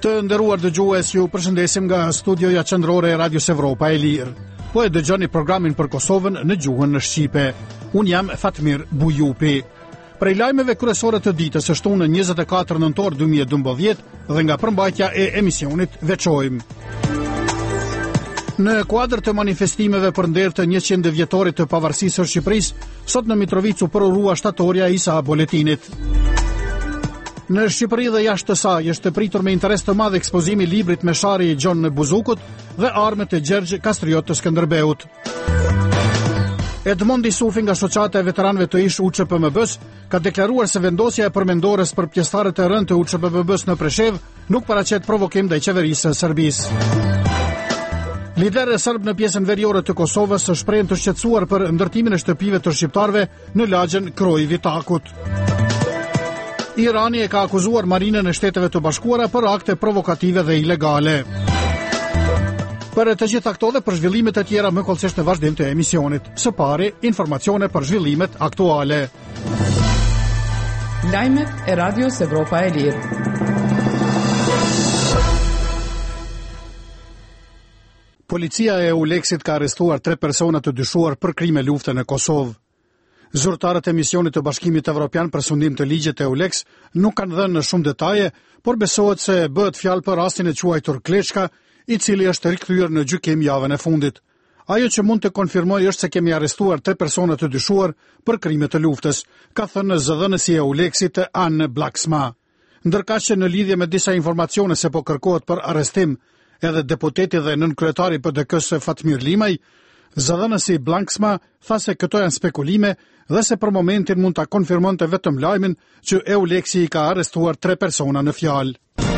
Të nderuar dëgjues, ju përshëndesim nga studioja qendrore e Radios Evropa e Lirë. Po e dëgjoni programin për Kosovën në gjuhën në shqipe. Unë jam Fatmir Bujupi. Prej lajmeve kryesore të ditës është në 24 nëntor 2012 dhe nga përmbajtja e emisionit veçojmë. Në kuadër të manifestimeve për nder të 100 vjetorit të pavarësisë së Shqipërisë, sot në Mitrovicu përurua shtatorja e Isa Boletinit. Në Shqipëri dhe jashtë të saj është pritur me interes të madh ekspozimi i librit Meshari i Gjon Buzukut dhe armët e Gjergj Kastriot të Skënderbeut. Edmondi Sufi nga shoqata e veteranëve të ish UÇPMB-s ka deklaruar se vendosja e përmendores për pjesëtarët e rënë të UÇPMB-s në Preshev nuk paraqet provokim ndaj qeverisë së Serbisë. Liderët serb në pjesën veriore të Kosovës shprehen të shqetësuar për ndërtimin e shtëpive të shqiptarëve në lagjen Kroi Vitakut. Irani e ka akuzuar Marinën e Shteteve të Bashkuara për akte provokative dhe ilegale. Për të gjitha këto dhe për zhvillimet e tjera më kollësisht në vazhdim të emisionit. Së pari, informacione për zhvillimet aktuale. Lajmet e Radios Evropa e Lirë. Policia e EULEX-it ka arrestuar 3 persona të dyshuar për krime lufte në Kosovë. Zyrtarët e misionit të Bashkimit Evropian për sundim të ligjit e EULEX nuk kanë dhënë në shumë detaje, por besohet se bëhet fjalë për rastin e quajtur Kleçka, i cili është rikthyer në gjykim javën e fundit. Ajo që mund të konfirmoj është se kemi arrestuar 3 persona të dyshuar për krime të luftës, ka thënë zëdhënësi e EULEX-it Anne Blaksma. Ndërkaq që në lidhje me disa informacione se po kërkohet për arrestim edhe deputeti dhe nënkryetari PDK-s Fatmir Limaj, zëdhënësi Blaksma tha se këto janë spekulime dhe se për momentin mund ta konfirmonte vetëm lajmin që EULEX-i i ka arrestuar 3 persona në fjalë.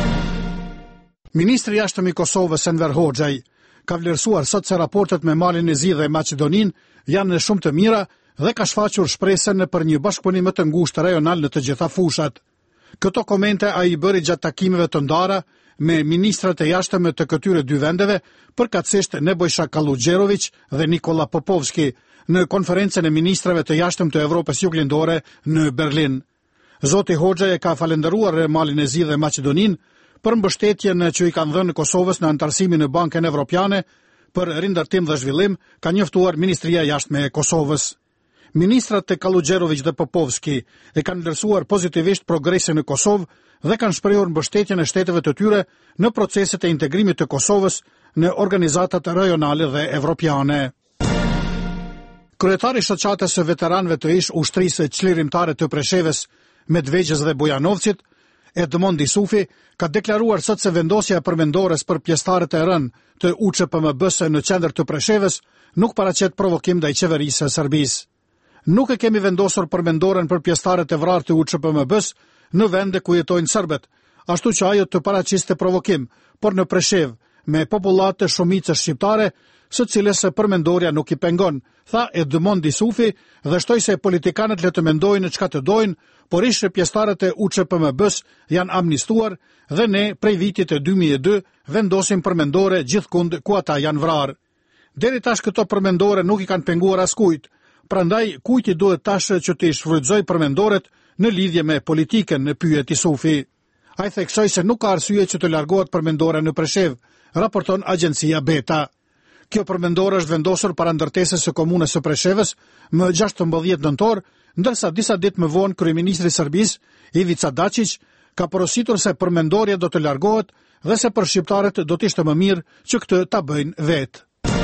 Ministri i jashtëm i Kosovës Enver Hoxhaj ka vlerësuar sot se raportet me Malin e Zi dhe Maqedoninë janë në shumë të mira dhe ka shfaqur shpresën për një bashkëpunim më të ngushtë rajonal në të gjitha fushat. Këto komente ai i bëri gjatë takimeve të ndara me ministrat e jashtëm të këtyre dy vendeve, përkatësisht Nebojša Kaludjerović dhe Nikola Popovski, në konferencën e ministrave të jashtëm të Evropës Juglindore në Berlin. Zoti Hoxha e ka falendëruar Malin e Zi dhe Maqedoninë për mbështetjen që i kanë dhënë Kosovës në antarësimin në Bankën Evropiane për rindërtim dhe zhvillim, ka njoftuar Ministria e Jashtme e Kosovës. Ministrat e Kaludjerović dhe Popovski e kanë vlerësuar pozitivisht progresin në Kosovë dhe kanë shprehur mbështetjen e shteteve të tyre në proceset e integrimit të Kosovës në organizatat rajonale dhe evropiane. Kryetari i shoqatës së veteranëve të ish ushtrisë çlirimtare të Preshevës, Medvegjës dhe Bujanovcit, Edmondi Sufi, ka deklaruar sot se vendosja e përmendores për pjesëtarët e rënë të UÇPMB-s në qendër të Preshevës nuk paraqet provokim ndaj qeverisë së Serbisë. Nuk e kemi vendosur përmendoren për pjesëtarët e vrarë të UÇPMB-s në vende ku jetojnë serbët, ashtu që ajo të paraqiste provokim, por në Preshev, me popullatë të shumicës shqiptare, së cilës përmendorja nuk i pengon, tha Edmondi Sufi dhe shtoi se politikanët le të mendojnë çka të dojnë, por ishte pjesëtarët e UÇPMB-s janë amnistuar dhe ne prej vitit e 2002 vendosim përmendore gjithkund ku ata janë vrarë. Deri tash këto përmendore nuk i kanë penguar askujt, prandaj kujt i duhet tash që të shfrytëzoj përmendoret në lidhje me politikën, në pyeti Sufi. Ai theksoi se nuk ka arsye që të largohet përmendore në Preshev, raporton agjencia Beta. Kjo përmendore është vendosur para ndërtesës së komunës së Preshevës më 16 nëntor, ndërsa disa ditë më vonë kryeministri i Serbisë, Ivica Dačić, ka porositur se përmendorja do të largohet dhe se për shqiptarët do të ishte më mirë që këtë ta bëjnë vetë.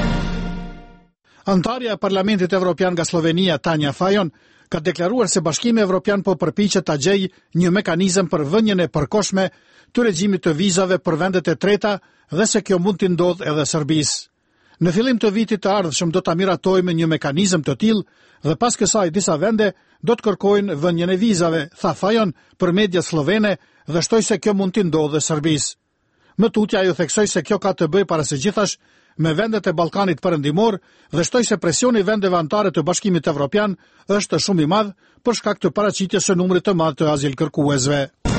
Antarja e Parlamentit Evropian nga Slovenia, Tanja Fajon, ka deklaruar se Bashkimi Evropian po përpiqet ta gjejë një mekanizëm për vënien e përkohshme të regjimit të vizave për vendet e treta dhe se kjo mund të ndodhë edhe Serbisë. Në fillim të vitit të ardhshëm do ta miratojmë një mekanizëm të tillë dhe pas kësaj disa vende do të kërkojnë vënien e vizave, tha Fajon për media slovene dhe shtoi se kjo mund të ndodhë Serbisë. Më tutje ajo theksoi se kjo ka të bëjë para së gjithash me vendet e Ballkanit Perëndimor dhe shtoi se presioni i vendeve anëtare të Bashkimit Evropian është shumë i madh për shkak të paraqitjes së numrit të madh të azilkërkuesve.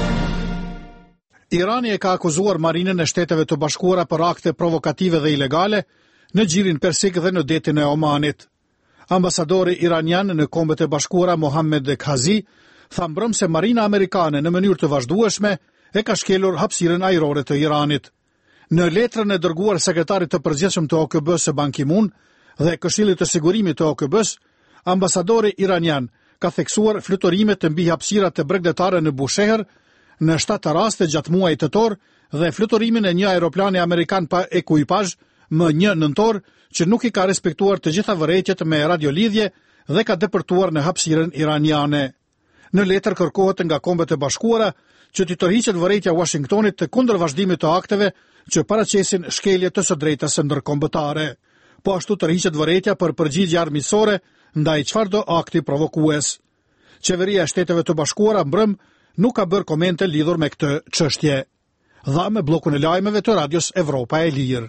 Irani e ka akuzuar Marinën e Shteteve të Bashkuara për akte provokative dhe ilegale në gjirin persik dhe në detin e Omanit. Ambasadori iranian në Kombet e Bashkuara Mohammed Khazi tha mbrëm se Marina Amerikane në mënyrë të vazhdueshme e ka shkelur hapësirën ajrore të Iranit. Në letrën e dërguar sekretarit të përgjithshëm të OKB-s Ban Ki-moon dhe Këshillit të Sigurimit të OKB-s, ambasadori iranian ka theksuar fluturime të mbi hapësirat e bregdetare në Bushehr në 7 raste gjatë muajit tetor dhe fluturimin e një aeroplani amerikan pa ekuipazh më 1 nëntor që nuk i ka respektuar të gjitha vërejtjet me radiolidhje dhe ka depërtuar në hapësirën iraniane. Në letër kërkohet nga Kombet e Bashkuara që t'i tërhiqet vërejtja Washingtonit të kundër vazhdimit të akteve që paraqesin shkelje të së drejtës ndërkombëtare. Po ashtu tërhiqet vërejtja për përgjigje armiqësore ndaj çfarëdo akti provokues. Qeveria e Shteteve të Bashkuara mbrëm nuk ka bërë komente lidhur me këtë çështje. Dha me bllokun e lajmeve të Radios Evropa e Lirë.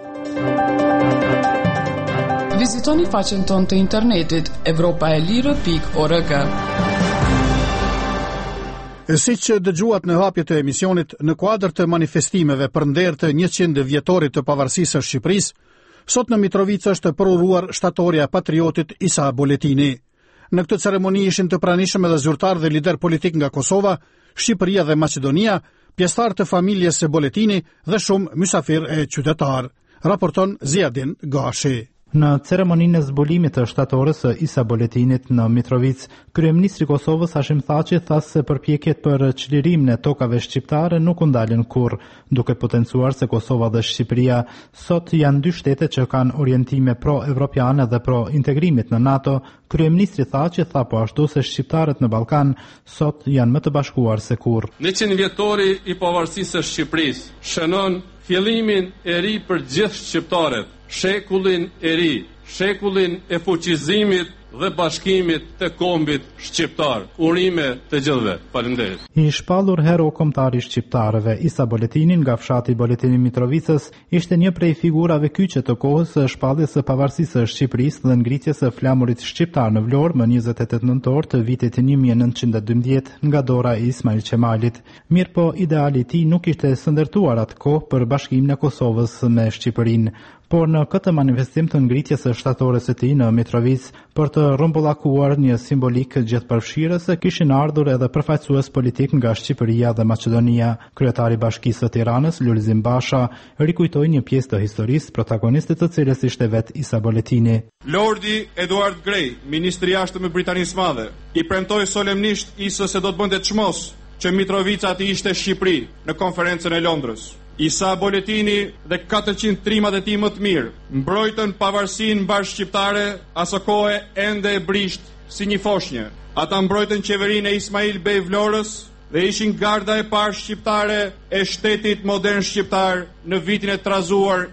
Vizitoni faqen tonë të internetit europaelire.org. Si që dëgjuat në hapjet e emisionit, në kuadër të manifestimeve për nder të 100 vjetorit të pavarësisë së Shqipërisë, sot në Mitrovicë është përuruar shtatorja patriotit Isa Boletini. Në këtë ceremoni ishin të pranishëm edhe zyrtar dhe lider politik nga Kosova, Shqipëria dhe Maqedonia, pjesëtar të familjes së Boletini dhe shumë mysafir e qytetar. Raporton Ziadin Gashi. Në ceremoninë e zbulimit të shtatorës së Isa Boletinit në Mitrovicë, kryeministri i Kosovës Hashim Thaçi tha se përpjekjet për çlirimin e tokave shqiptare nuk u ndalën kurrë, duke potencuar se Kosova dhe Shqipëria sot janë dy shtete që kanë orientime pro-evropiane dhe pro-integrimit në NATO. Kryeministri Thaçi tha po ashtu se shqiptarët në Ballkan sot janë më të bashkuar se kurrë. 100 vjetori i pavarësisë së Shqipërisë shënon fillimin e ri për gjithë shqiptarët, shekullin e ri, shekullin e fuqizimit dhe bashkimit të kombit shqiptar. Urime të gjithëve. Faleminderit. I shpallur hero kombëtar i shqiptarëve, Isa Boletini nga fshati Boletini Mitrovicës, ishte një prej figurave kyçe të kohës së shpalljes së pavarësisë së Shqipërisë dhe ngritjes së flamurit shqiptar në Vlorë më 28 nëntor të vitit 1912 nga dora e Ismail Qemalit. Mirpo ideali i tij nuk ishte sëndërtuar atkoh për bashkimin e Kosovës me Shqipërinë. Por në këtë manifestim të ngritjes së shtatores së tij në Mitrovicë për të rrumbullakuar një simbolik gjithëpërfshirës, kishin ardhur edhe përfaqësues politik nga Shqipëria dhe Maqedonia. Kryetari i Bashkisë së Tiranës, Lulzim Basha, rikujtoi një pjesë të historisë, protagonistit të cilës ishte vetë Isa Boletini. Lordi Eduard Grey, ministri i jashtëm i Britanisë Madhe, i premtoi solemnisht Isës se do të bënte çmos që Mitrovica ati ishte Shqipëri në konferencën e Londrës. Isa Boletini dhe 400 trimat e tij më të mirë mbrojtën pavarësinë mbar shqiptare, asë kohe ende e brisht si një foshnjë. Ata mbrojtën qeverinë e Ismail Bey Vlorës dhe ishin garda e parë shqiptare e shtetit modern shqiptar në vitin e trazuar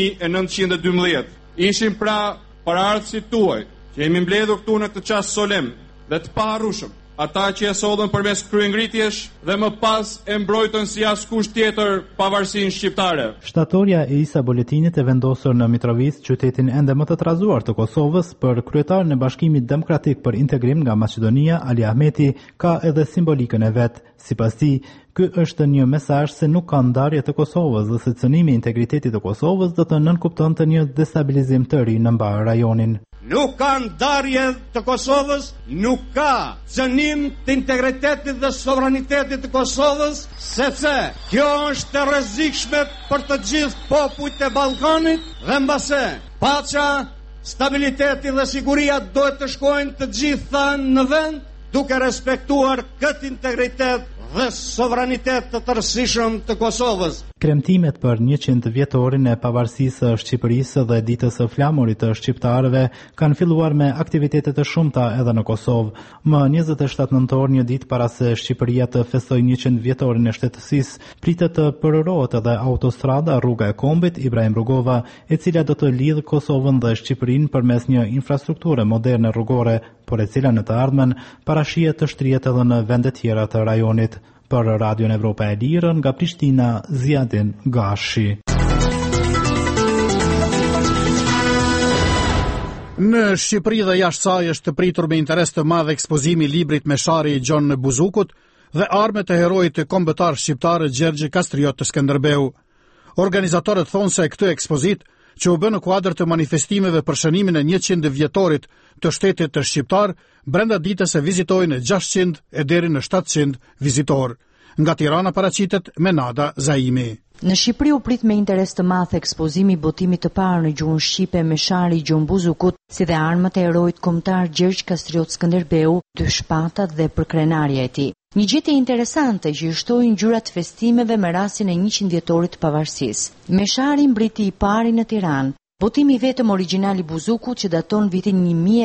1912. Ishin pra paraardhësit tuaj që jemi mbledhur këtu në këtë çast solem dhe të paharrueshëm. Ata që e sodhen përmes kryengritjesh dhe më pas e mbrojtën si askush tjetër pavarësinë shqiptare. Shtatorja e Isa Boletinit e vendosur në Mitrovicë, qytetin ende më të trazuar të Kosovës, për kryetarin e Bashkimit Demokratik për Integrim nga Maqedonia, Ali Ahmeti, ka edhe simbolikën e vet. Sipas tij, ky është një mesazh se nuk ka ndarje të Kosovës dhe se cënimi i integritetit të Kosovës do të nënkuptonte një destabilizim të ri në mbar rajonin. Nuk ka ndarje të Kosovës, nuk ka cënim të integritetit dhe sovranitetit të Kosovës, sepse kjo është e rrezikshme për të gjithë popujt e Ballkanit dhe mbase paça, stabiliteti dhe siguria duhet të shkojnë të gjitha në vend, duke respektuar këtë integritet dhe sovranitet të tërësishëm të Kosovës. Kremtimet për 100 vjetorin e pavarësisë së Shqipërisë dhe ditës së flamurit të shqiptarëve kanë filluar me aktivitete të shumta edhe në Kosovë. Më 27 nëntor, një ditë para se Shqipëria të festojë 100 vjetorin e shtetësisë, pritet të përërohet edhe autostrada Rruga e Kombit Ibrahim Rugova, e cila do të lidhë Kosovën dhe Shqipërinë përmes një infrastrukture moderne rrugore, por e cila në të ardhmen parashihet të shtrihet edhe në vende tjera të rajonit. Për Radion Evropa e Lirë, nga Prishtina, Ziadin Gashi. Në Shqipëri dhe jashtë saj është pritur me interes të madh ekspozimi i librit me shari i Gjon Buzukut dhe armet e herojit të kombëtar shqiptar Gjergj Kastriot të Skënderbeu. Organizatorët thonë se këtë ekspozit, që u bë në kuadër të manifestimeve për shënimin e 100 vjetorit të shtetit të shqiptar, brenda ditës e vizitojnë 600 e deri në 700 vizitor. Nga Tirana paraqitet Menada Zaimi. Në Shqipëri u prit me interes të madh ekspozimi i botimit të parë në gjuhën shqipe me Meshari i Gjon Buzukut, si dhe armët e heroit kombëtar Gjergj Kastriot Skënderbeu, dy shpatat dhe përkrenarja e tij. Një gjetje interesante që i shtoi ngjyrat festimeve me rastin e 100 vjetorit të pavarësisë. Meshari mbriti i pari në Tiranë, botimi i vetëm origjinal i Buzukut që daton vitin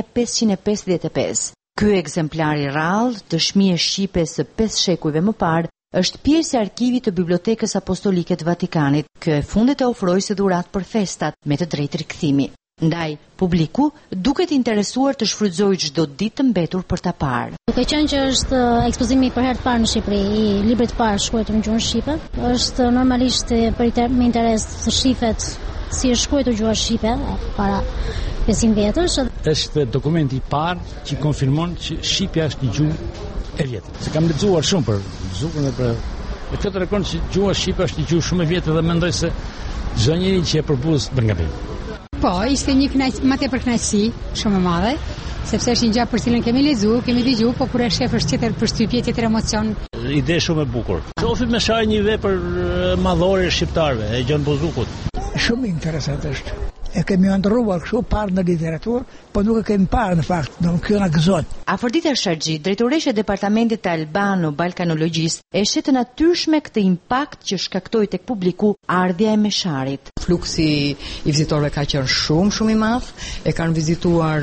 1555. Ky ekzemplar i rrallë, dëshmi e shqipe së 5 shekujve më parë, është pjesë e arkivit të Bibliotekës Apostolike të Vatikanit. Kjo e fundit e ofroi si dhuratë për festat me të drejtë rikthimi. Ndaj, publiku duket interesuar të shfrytëzojë çdo ditë të mbetur për ta parë. Duke qenë që është ekspozimi për herë të parë në Shqipëri i librit të parë shkruar në gjuhën shqipe, është normalisht me interes të shifet si është shkruar gjuha shqipe para 500 vjetësh. Është dokumenti i parë që konfirmon që shqipja është një gjuhë e vjetër. Se kam lexuar shumë për Buzukun dhe për këtë tregon që gjuha shqipe është një gjuhë shumë e vjetër dhe mendoj se çdo njeri që e përbuz bën gabim. Po, ishte një më tepër kënaqësi shumë e madhe, sepse është një gjë për cilën kemi lexuar, kemi dëgjuar, po kur e shef është tjetër përshtypje, tjetër emocion. Ide shumë e bukur. Shofi me shaj një vepër madhore shqiptarëve e Gjon Buzukut. Shumë interesant është. E kemi ndërruar kështu parë në literaturë, po nuk e kemi parë në fakt, kjo na gëzon. Afrodita Sharxhi, drejtoresha e departamentit të albano-balkanologjisë, e shet të natyrshme këtë impakt që shkaktoi tek publiku ardhja e Mesharit. Fluksi i vizitorëve ka qenë shumë i madh, e kanë vizituar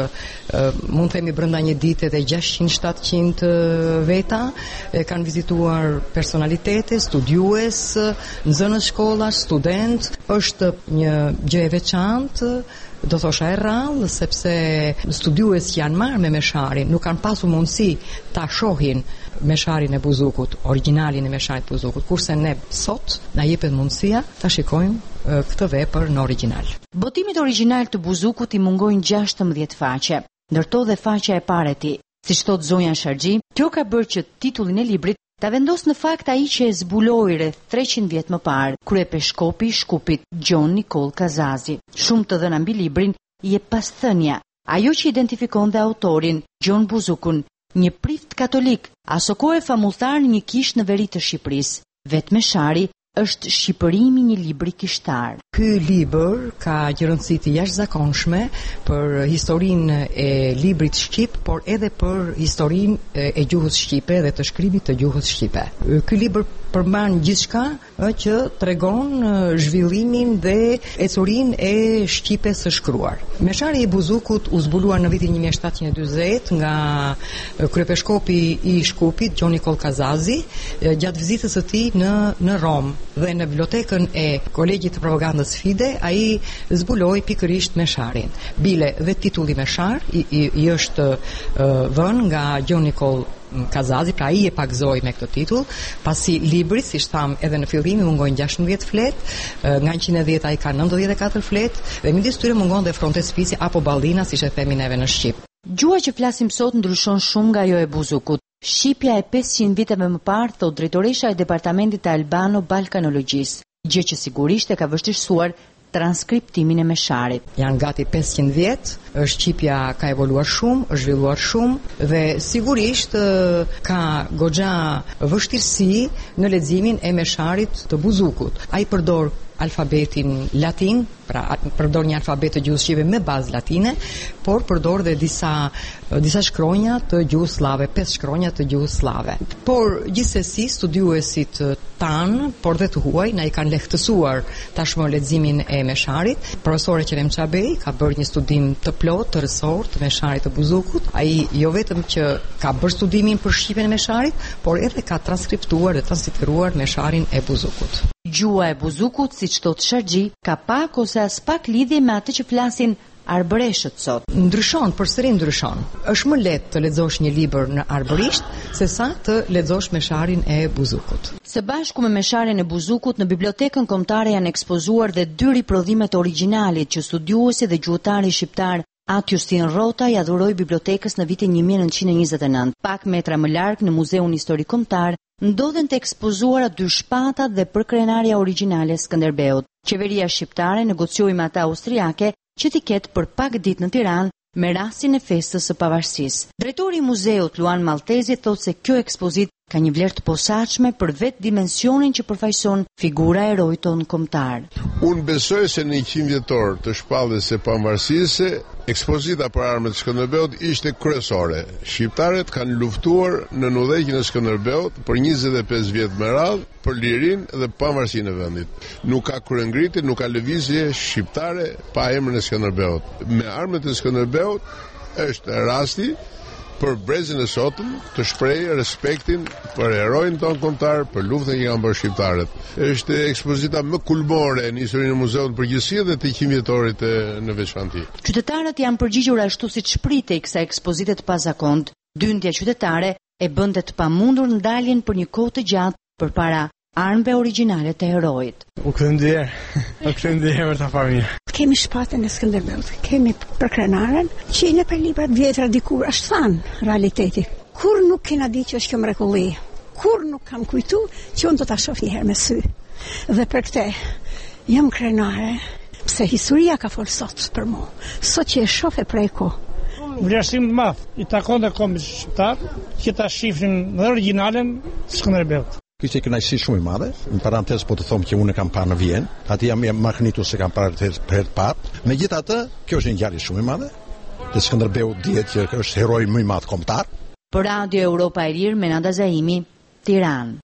mund të themi brenda një dite dhe 600-700 veta, e kanë vizituar personalitete, studiues, nxënës shkollash, student. Është një gjë e veçantë, do thosha e rrallë, sepse studiues që janë marrë me Mesharin nuk kanë pasur mundësi ta shohin Mesharin e Buzukut, origjinalin e Mesharit Buzukut, kurse ne sot na jepet mundësia ta shikojmë këtë vepër në origjinal. Botimit origjinal të Buzukut i mungojnë 16 faqe, ndërto dhe faqja e parë e tij. Siç thot zonja Sharxhi, kjo ka bërë që titullin e librit ta vendos në fakt ai që e zbuloi rreth 300 vjet më parë, kryepeshkopi i Shkupit Gjon Nikol Kazazi. Shumë të dhëna mbi librin i jep pasthënia, ajo që identifikon dhe autorin, Gjon Buzukun, një prift katolik, aso kohë famulltar në një kishë në veri të Shqipërisë. Vetë Meshari është shqipërimi një libri kishtar. Ky libër ka një rëndësi të jashtëzakonshme për historinë e librit shqip, por edhe për historinë e gjuhës shqipe dhe të shkrimit të gjuhës shqipe. Ky libër përmban gjithçka që tregon zhvillimin dhe ecurinë e shqipes së shkruar. Meshari i Buzukut u zbulua në vitin 1740 nga kryepeshkopi i Shkupit Gjon Nikol Kazazi gjatë vizitës së tij në Rom. Dhe në bibliotekën e Kolegjit të Propagandës Fide ai zbuloi pikërisht Mesharin. Bile dhe titulli Meshar i është vënë nga Gjon Nikol Kazazi, pra ai e pagzoi me këtë titull, pasi libri, siç tham edhe në fillim, mungojnë 16 fletë, nga 110 ai ka 94 fletë, dhe midis tyre mungon dhe frontespici apo ballina, siç e themi neve në shqip. Gjuha që flasim sot ndryshon shumë nga ajo e Buzukut. Shqipja e 500 viteve më parë, thot drejtoresha e departamentit të albano-balkanologjisë, gjë që sigurisht e ka vështirësuar transkriptimin e Mesharit. Janë gati 500 vjet, shqipja ka evoluar shumë, është zhvilluar shumë dhe sigurisht ka goxha vështirësi në leximin e Mesharit të Buzukut. Ai përdor alfabetin latin, pra përdor një alfabet të gjuhës shqipe me bazë latine, por përdor dhe disa shkronja të gjuhës slave, 5 shkronja të gjuhës slave. Por gjithsesi studiuesit tan, por dhe të huaj, na i kanë lehtësuar tashmë leximin e Mesharit. Profesori Qerem Çabej ka bërë një studim të plot të rësort të Mesharit të Buzukut. Ai jo vetëm që ka bërë studimin për shqipen e Mesharit, por edhe ka transkriptuar dhe transliteruar Mesharin e Buzukut. Gjuha e Buzukut, siç thot Sharxhi, ka pak ose as pak lidhje me atë që flasin arbëreshët sot. Ndryshon, përsëri ndryshon. Është më lehtë të lexosh një libër në arbërisht sesa të lexosh Mesharin e Buzukut. Së bashku me Mesharin e Buzukut, në bibliotekën kombëtare janë ekspozuar dhe 2 riprodhime të originalit që studiuesi dhe gjuhëtari shqiptar Atë Justin Rota i adhuroi bibliotekës në vitin 1929. Pak metra më larg në Muzeun Historik Kombëtar ndodhen të ekspozuara 2 shpatat dhe përkrenarja origjinale e Skënderbeut. Qeveria shqiptare negocioi me ata austriake që t'i ketë për pak ditë në Tiranë me rastin e festës së pavarësisë. Drejtori i muzeut Luan Maltezi thotë se kjo ekspozit ka një vlerë të posaçme për vetë dimensionin që përfaqëson figura e heroit tonë kombëtar. Unë besoj se në 100 vjetor të shpalljes së pavarësisë, ekspozita për armët të Skënderbeut ishte kryesore. Shqiptarët kanë luftuar në udhëheqjen e Skënderbeut për 25 vjet me radhë për lirinë dhe pavarësinë e vendit. Nuk ka kryengritje, nuk ka lëvizje shqiptare pa emrin e Skënderbeut. Me armët e Skënderbeut është rasti për brezin e sotëm të shprehë respektin për heroin tonë kombëtar, për luftën që kanë bërë shqiptarët. Është ekspozita më kulmore në historinë e muzeut përgjithësi dhe të 100 vjetorit në veçantë. Qytetarët janë përgjigjur ashtu siç pritej kësaj ekspozite të pazakontë. Dyndja qytetare e bënte të pamundur ndaljen për një kohë të gjatë përpara armëve origjinale të heroit. U kthem ndjer ta familja. Kemi shpatën e Skënderbeut, kemi për krenaren, që në për librat vjetra dikur është thanë realiteti. Kur nuk kena di që është kjo mrekulli, kur nuk kam kujtu që unë do ta shoh një herë me sy. Dhe për këtë jam krenare, pse historia ka folë sot për mua, sot që e shoh e prej ko. Vlerësim të madh i takon të kombit shqiptar që ta shifrin në origjinalen Skënderbeut. Kishte kënaqësi shumë e madhe, në parantezë po të them që unë kam parë në Vjenë, aty jam marrënitur se kam parë për herë të parë. Megjithatë, kjo është një ngjarje shumë e madhe. Dhe Skënderbeu dihet që është heroi më i madh kombëtar. Për Radio Europa e Lirë, Menada Zaimi, Tiranë.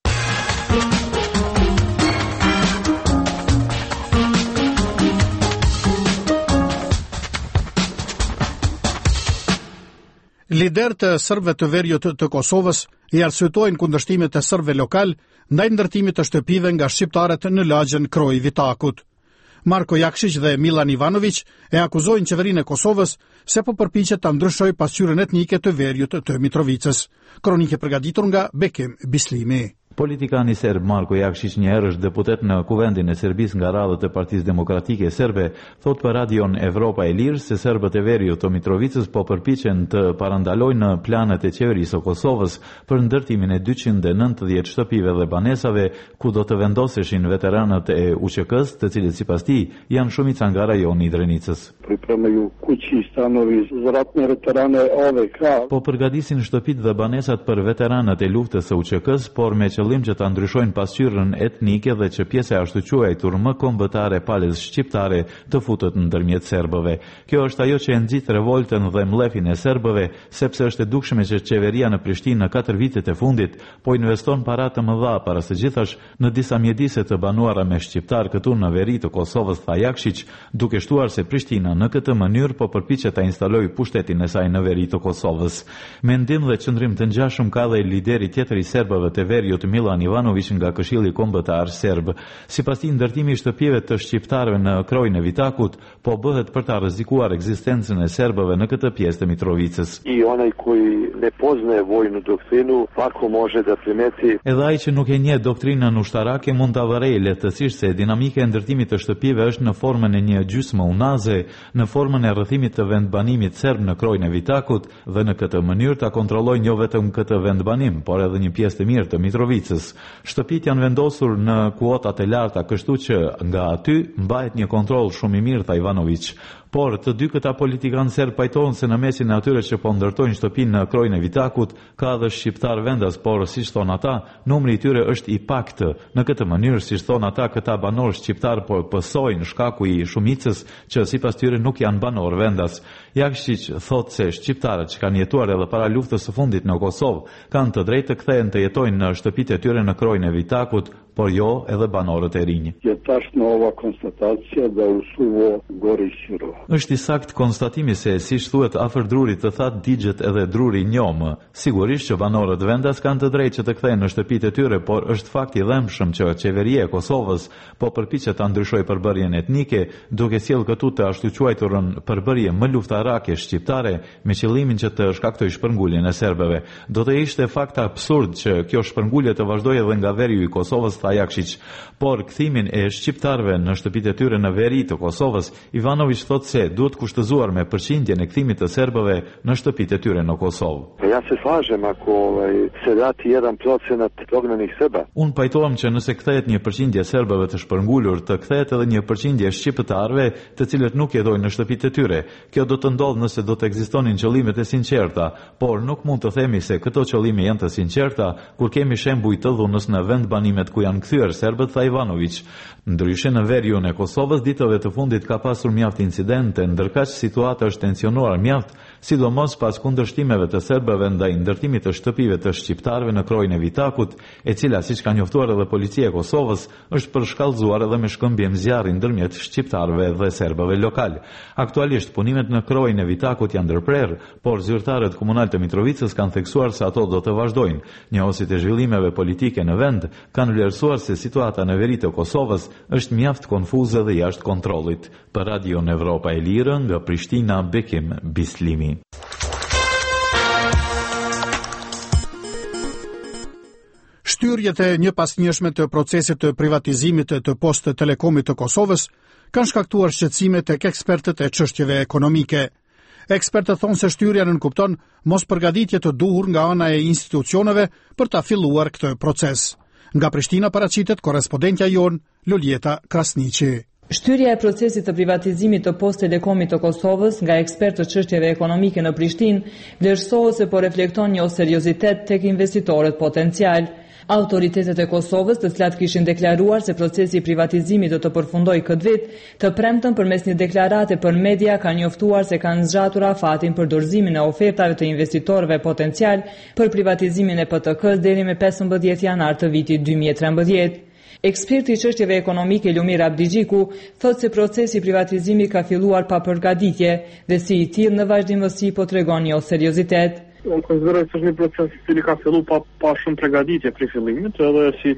Liderët të serbëve të veriut të Kosovës i arsyetojnë kundërshtimet e serbëve lokal ndaj ndërtimit të shtëpive nga shqiptarët në lagjen Kroj Vitakut. Marko Jakšić dhe Milan Ivanović e akuzojnë qeverinë e Kosovës se po përpiqet ta ndryshojë pasqyrën etnike të veriut të Mitrovicës. Kronikë përgatitur nga Bekim Bislimi. Politikani serb Marko Jakšić, një herë është deputet në Kuvendin e Serbisë nga radhët e Partisë Demokratike Serbe, thot për radion Evropa e Lirë se serbët e veriut të Mitrovicës po përpiqen të parandalojnë në planet e qeverisë së Kosovës për ndërtimin e 290 shtëpive dhe banesave ku do të vendoseshin veteranët e UÇK-s, të cilët sipas tij janë shumica nga rajoni i Drenicës. Pripremaju kući, stanovi za ratne veterane OVK. Po përgatisin shtëpitë dhe banesat për veteranët e luftës së UÇK-s, por me qëllim që ta ndryshojnë pasqyrën etnike dhe që pjesa e ashtu quajtur më kombëtare palës shqiptare të futet ndërmjet serbëve. Kjo është ajo që e nxit revoltën dhe mllefin e serbëve, sepse është e dukshme që qeveria në Prishtinë në 4 vitet e fundit po investon para të mëdha para së gjithash në disa mjedise të banuara me shqiptar këtu në veri të Kosovës, tha Jakšić, duke shtuar se Prishtina në këtë mënyrë po përpiqet ta instalojë pushtetin e saj në veri të Kosovës. Mendim dhe qëndrim të ngjashëm ka dhe lideri tjetër i serbëve të veriut Milan Ivanović nga Këshilli Kombëtar Serb. Sipas tij, ndërtimi i shtëpive të shqiptarëve në Krojën e Vitakut po bëhet për ta rrezikuar ekzistencën e serbëve në këtë pjesë të Mitrovicës. I onaj koji ne poznaje vojnu doktrinu, lako može da primeti. Edhe ai që nuk e njeh doktrinën ushtarake mund ta vërejë lehtësisht se dinamika e ndërtimit të shtëpive është në formën e një gjysmë unaze, në formën e rrëthimit të vendbanimit serb në Krojën e Vitakut dhe në këtë mënyrë ta kontrollojnë jo vetëm këtë vendbanim, por edhe një pjesë të mirë të Mitrovicës. Shtëpit janë vendosur në kuotat e larta, kështu që nga aty mbahet një kontroll shumë i mirë, tha Ivanović. Por të dy këta politikanë serb pajtohen se në mesin e atyre që po ndërtojnë shtëpinë në Krojën e Vitakut ka edhe shqiptar vendas, por siç thon ata, numri i tyre është i paktë. Në këtë mënyrë, siç thon ata, këta banor shqiptar po pësojnë shkaku i shumicës që sipas tyre nuk janë banor vendas. Jakšić thot se shqiptarët që kanë jetuar edhe para luftës së fundit në Kosovë kanë të drejtë të kthehen të jetojnë në shtëpitë e tyre në Krojën e Vitakut, por jo edhe banorët e rinj. Je tačno ova konstatacija da u suvo gori siro. Është i sakt konstatimi se siç thuhet afër drurit të thatë digjet edhe druri njomë. Sigurisht që banorët vendas kanë të drejtë që të kthehen në shtëpitë e tyre, por është fakt i dhëmshëm që qeveria e Kosovës po përpiqet ta ndryshojë përbërjen etnike, duke sjellë këtu të ashtu quajturën përbërje më luftarake shqiptare me qëllimin që të shkaktojë shpërnguljen e serbëve. Do të ishte fakt absurd që kjo shpërngulje të vazhdojë edhe nga veriu i Kosovës, Kosta Jakšić. Por kthimin e shqiptarëve në shtëpitë e tyre në veri të Kosovës, Ivanović thotë se duhet kushtëzuar me përqindjen e kthimit të serbëve në shtëpitë e tyre në Kosovë. Ja se slažem ako se dati 1% prognanih Srba. Unë pajtohem që nëse kthehet një përqindje serbëve të shpërngulur, të kthehet edhe një përqindje shqiptarëve, të cilët nuk jetojnë në shtëpitë e tyre. Kjo do të ndodhë nëse do të ekzistonin qëllimet e sinqerta, por nuk mund të themi se këto qëllime janë të sinqerta kur kemi shembuj të dhunës në vendbanimet ku janë kthyer serbët, tha Ivanović. Ndryshe në veriun e Kosovës, ditëve të fundit ka pasur mjaft incidente, ndërkaq situata është tensionuar mjaft, sidomos pas kundërshtimeve të serbëve ndaj ndërtimit të shtëpive të shqiptarëve në krojën e Vitakut, e cila, siç ka njoftuar edhe policia e Kosovës, është përshkallëzuar edhe me shkëmbim zjarri ndërmjet shqiptarëve dhe serbëve lokal. Aktualisht punimet në krojën e Vitakut janë ndërprerë, por zyrtarët komunal të Mitrovicës kanë theksuar se ato do të vazhdojnë. Njohësit e zhvillimeve politike në vend kanë vlerësuar se situata në veri të Kosovës është mjaft konfuze dhe jashtë kontrollit. Për Radio Evropa e Lirë, nga Prishtina, Bekim Bislimi. Shtyrjet e një pas njëshme të procesit të privatizimit të Poste Telekomit të Kosovës kanë shkaktuar shqetësime tek ekspertët e çështjeve ekonomike. Ekspertët thonë se shtyrja nënkupton mos përgatitje të duhur nga ana e institucioneve për ta filluar këtë proces. Nga Prishtina paraqitet korrespondentja jon Luljeta Krasniqi. Shtyrja e procesit të privatizimit të Poste Telekomit të Kosovës nga ekspertë të çështjeve ekonomike në Prishtinë vlerësohet se po reflekton një seriozitet tek investitorët potencial. Autoritetet e Kosovës, të cilat kishin deklaruar se procesi i privatizimit do të përfundojë këtë vit, të premtën përmes një deklarate për media kanë njoftuar se kanë zgjatur afatin për dorëzimin e ofertave të investitorëve potencial për privatizimin e PTK-s deri me 15 janar të vitit 2013. Eksperti i çështjeve ekonomike Lumir Abdigjiku thotë se procesi i privatizimit ka filluar pa përgatitje dhe si i tillë në vazhdimësi po tregon një seriozitet. Unë konsideroj se është një proces i cili ka filluar pa shumë përgatitje prej fillimit, edhe si i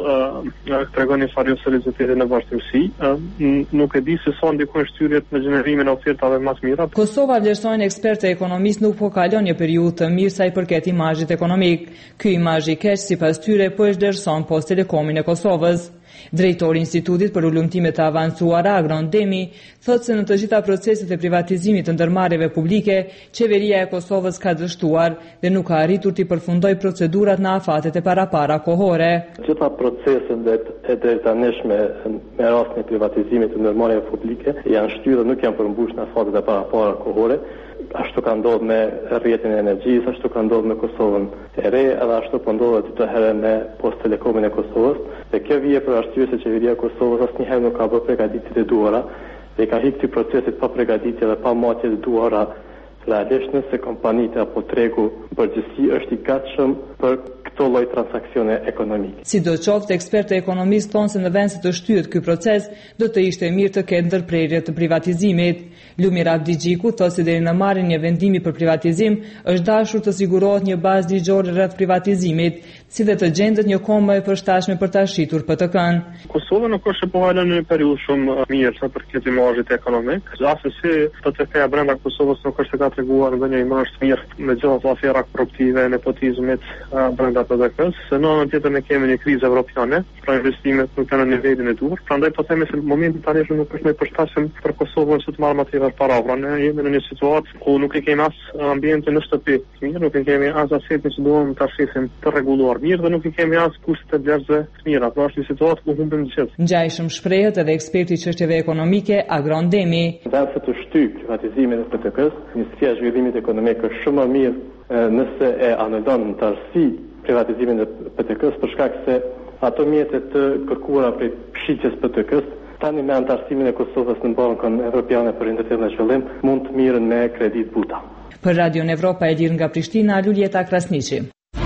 tillë tregon një farë serioziteti në vazhdimësi. Nuk e di se sa ndikojnë shtyrjet në gjenerimin e ofertave më të mira. Kosova, vlerësojnë ekspertë ekonomistë, nuk po kalon një periudhë të mirë sa i përket imazhit ekonomik. Ky imazh i keq sipas tyre po e vlerëson Poste Telekomin e Kosovës. Drejtori i Institutit për Ulëmtime të Avancuara, Agron Demi, thotë se në të gjitha proceset e privatizimit të ndërmarrjeve publike, qeveria e Kosovës ka dështuar dhe nuk ka arritur të përfundojë procedurat në afatet e parapara kohore. Gjitha proceset e drejtaneshme me rastin e privatizimit të ndërmarrjeve publike janë shtyrë dhe nuk janë përmbushur në afatet e parapara kohore. Ashtu ka ndodhur me rrjetin e energjisë, ashtu ka ndodhur me Kosovën e re, edhe ashtu po ndodhet çdo herë me Poste Telekomin e Kosovës. Dhe kjo vije për arsye se qeveria e Kosovës asnjëherë nuk ka bërë përgatitjet e duhura dhe ka hikë procesit pa përgatitje dhe pa matje të duhura. Realisht nëse kompanitë apo tregu përgjithësi është i gatshëm për këto lloj transaksione ekonomike. Sidoqoftë, ekspertë ekonomistë thonë se në vend se të shtyhet ky proces, do të ishte mirë të ketë ndërprerje të privatizimit. Lumir Abdigjiku thotë se deri në marrjen e vendimit për privatizim është dashur të sigurohet një bazë ligjore rreth privatizimit, si dhe të gjendet një kohë e përshtatshme për ta shitur PTK-n. Kosova nuk është po halën në një periudhë shumë mirë sa përket imazhit ekonomik. Gjithsesi, PTK-ja brenda Kosovës nuk është ka treguar ndonjë imazh të mirë me gjithë afera korruptive, nepotizmit brenda PTK-s. Se në anën tjetër ne kemi një krizë evropiane, pra investimet nuk kanë në nivelin e duhur. Prandaj po themi se momenti tani nuk është më i përshtatshëm për Kosovën se të marrë më tepër para. Pra ne jemi në një situatë ku nuk e kemi as ambientin në shtëpi të mirë, nuk e kemi as asetin që duam ta shisim të rregulluar mirë dhe nuk e kemi as kushtet e vlerësve të mira. Pra është një situatë ku humbim gjithë. Ngjajshëm shprehet edhe eksperti i çështjeve ekonomike Agron Demi. Nëse të shtyj privatizimin e PTK-s, Ministria e Zhvillimit Ekonomik është shumë më mirë nëse e anullon në tarësi privatizimin e PTK-s për shkak se ato mjetet të kërkuara prej shitjes PTK-s tani me antarësimin e Kosovës në Bankën Evropiane për Investime dhe Zhvillim mund të mirën me kredit buta. Për Radio Evropa e Lirë nga Prishtina, Luljeta Krasniqi.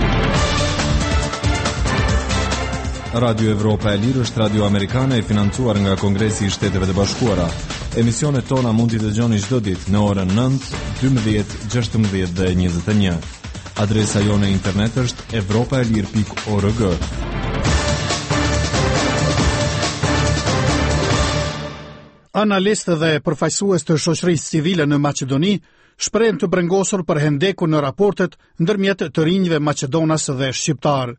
Radio Evropa e Lirë është radio amerikane e financuar nga Kongresi i Shteteve të Bashkuara. Emisionet tona mund t'i dëgjoni çdo ditë në orën 9, 12, 16 dhe 21. Adresa jone e internet është evropaelir.org. Analistë dhe përfaqësues të shoqërisë civile në Maqedoni shprehen të brengosur për hendekun në raportet ndërmjet të rinjve maqedonas dhe shqiptar.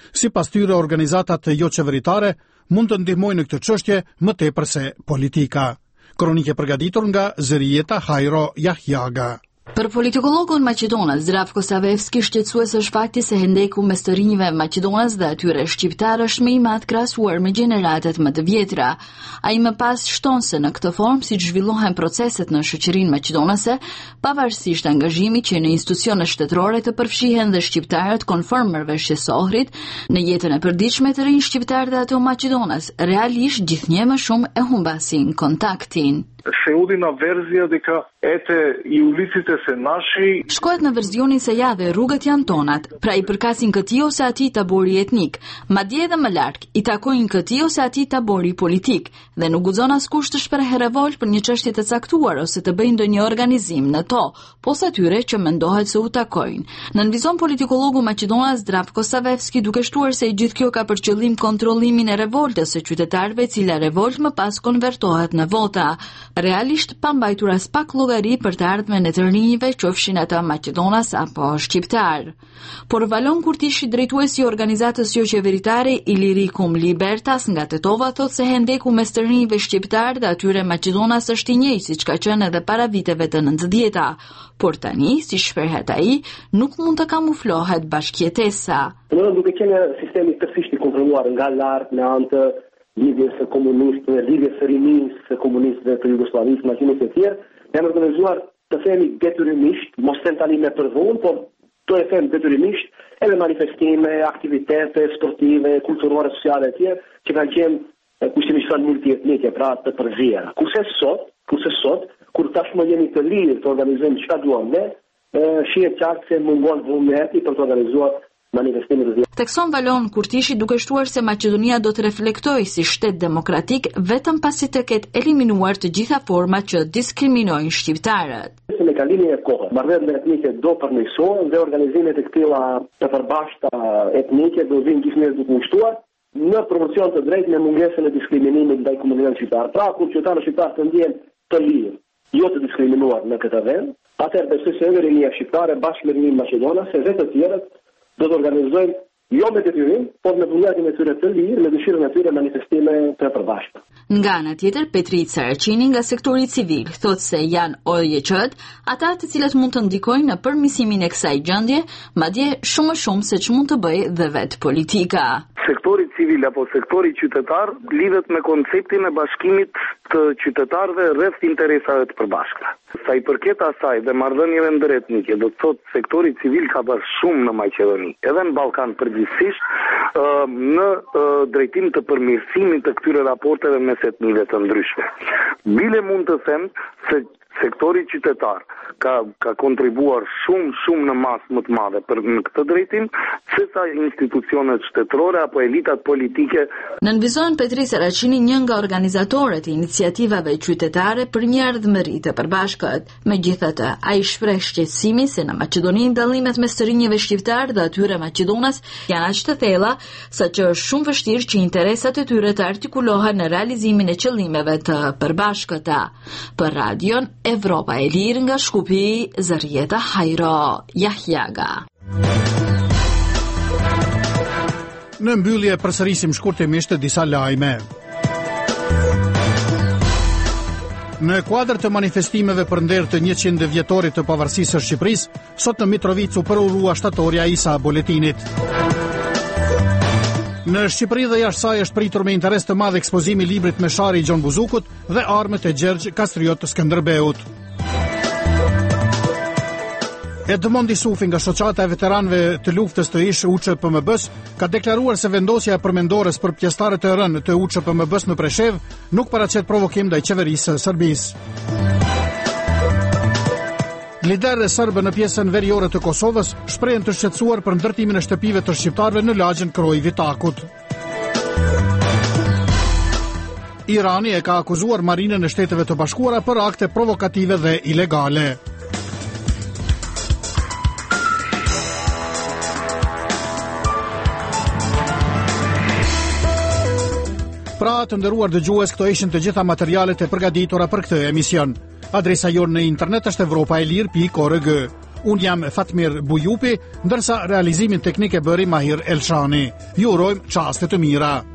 Sipas tyre, organizatat jo qeveritare mund të ndihmojnë në këtë çështje më tepër se politika. Kronike përgatitur nga Zërieta Hajro Jahjaga. Për politikologun Maqedonas, Zdravko Savevski, shqetësues është fakti se hendeku mes të rinjve Maqedonas dhe atyre shqiptar është më i madh krahasuar me gjeneratat më të vjetra. Ai më pas shton se në këtë formë siç zhvillohen proceset në shoqërinë maqedonase, pavarësisht angazhimit që në institucione shtetërore të përfshihen dhe shqiptarët konform marrëveshjes së Ohrit, në jetën e përditshme të rinj shqiptar dhe ato Maqedonas, realisht gjithnjë më shumë e humbasin kontaktin. Se udi na verzia dika ete I ulicit e se nashi. Shkohet në verzionin se ja dhe rrugët janë tonat, pra I përkasin këtij ose atij tabori etnik, madje edhe më larg, I takojnë këtij ose atij tabori politik, dhe nuk guxon askush të shprehë revolt për një çështje të caktuar ose të bëjë ndonjë organizim në to, pos atyre që mendohet se u takojnë. Nënvizon politikologu Maqedonas Zdravko Savevski, duke shtuar se gjithë kjo ka për qëllim kontrollimin e revoltës së qytetarëve, e cila revolt më pas konvertohet në vota. Realisht pa mbajtur as pak llogari për të ardhmen e të rinjve, qofshin ata Maqedonas apo shqiptar. Por Valon Kurtishi, drejtuesi I organizatës jo qeveritare Ilirikum Libertas nga Tetova, thot se hendeku mes të rinjve shqiptar dhe atyre Maqedonas është I njëjtë siç ka qenë edhe para viteve të 90-ta, por tani, si shprehet ai, nuk mund të kamuflohet bashkëjetesa. Duke qenë sistemi tërësisht I kontrolluar nga lart në anë të lidhjes së komunistëve, lidhjes së rinisë së komunistëve të Jugosllavisë, makinës e tjerë, janë organizuar të themi detyrimisht, mos tentani me përvonë, por të e them detyrimisht, edhe manifestime, aktivitete sportive, kulturore, sociale e tjerë, që kanë qenë kushtimisht multietnike, pra të përzjera. Kurse sot, kur tashmë jemi të lirë të organizojmë çka duam ne, shihet qartë se mungon vullneti për të organizuar manifestime të tjera. Tekson Valon Kurtishi, duke shtuar se Maqedonia do të reflektojë si shtet demokratik vetëm pasi të ketë eliminuar të gjitha format që diskriminojnë shqiptarët. Me kalimin e kohës, marrëdhëniet etnike do përmirësohen dhe organizimet e këtilla të përbashkëta etnike do vinë gjithnjë duke ushtuar në promocion të drejtë me mungesën e diskriminimit ndaj komunitetit shqiptar. Pra, kur qytetarët shqiptar të ndjehen të lirë, jo të diskriminuar në këtë vend, atëherë besoj se edhe rinia shqiptare bashkë me rinin maqedonase dhe të tjerët do të organizojnë jo me detyrim, por me vullnetin e tyre të lirë, me dëshirën e tyre manifestime të përbashkëta. Nga ana tjetër, Petrit Saraqini nga sektori civil thot se janë OJQ-t ata të cilët mund të ndikojnë në përmirësimin e kësaj gjendje, madje shumë se ç'mund të bëjë dhe vetë politika. Sektori civil apo sektori qytetar lidhet me konceptin e bashkimit të qytetarëve rreth interesave të përbashkëta. Sa I përket asaj dhe marrëdhënieve ndëretnike, do të thotë sektori civil ka bërë shumë në Maqedoni, edhe në Ballkan përgjithsisht, në drejtim të përmirësimit të këtyre raporteve mes etnive të ndryshme. Bile mund të them se sektori qytetar ka kontribuar shumë në masë më të madhe për në këtë drejtim, sesa institucionet shtetërore apo elitat politike. Nënvizon Petri Saraqini, një nga organizatorët e iniciativave qytetare për një ardhmëri të përbashkët. Megjithatë, ai shpreh shqetësimin se në Maqedoni dallimet mes të rinjve shqiptar dhe atyre Maqedonas janë aq të thella, saqë është shumë vështirë që interesat e tyre të artikulohen në realizimin e qëllimeve të përbashkëta. Për radion Evropa e Lirë nga Shkupi, Zërieta Hajro Jahjaga. Në mbyllje përsërisim shkurtimisht disa lajme. Në kuadër të manifestimeve për nder të 100 vjetorit të pavarësisë së Shqipërisë, sot në Mitrovicu përurua shtatorja Isa Boletinit. Në Shqipëri dhe jashtë saj është pritur me interes të madh ekspozimi I librit Meshari I Gjon Buzukut dhe armët e Gjergj Kastriot Skënderbeut. Edmond Isufi nga shoqata e veteranëve të luftës të ish UÇPMB-s ka deklaruar se vendosja e përmendores për pjesëtarët e rënë të UÇPMB-s në Preshev nuk paraqet provokim ndaj qeverisë së Serbisë. Liderët serbë në pjesën veriore të Kosovës shprehen të shqetësuar për ndërtimin e shtëpive të shqiptarëve në lagjën Kroj Vitakut. Irani e ka akuzuar Marinën e Shteteve të Bashkuara për akte provokative dhe ilegale. Pra, të nderuar dëgjues, këto ishin të gjitha materialet e përgatitura për këtë emision. Adresa jonë në internet është evropaelir.org. Unë jam Fatmir Bujupi, ndërsa realizimin teknik e bëri Mahir Elshani. Ju urojmë çaste të mira.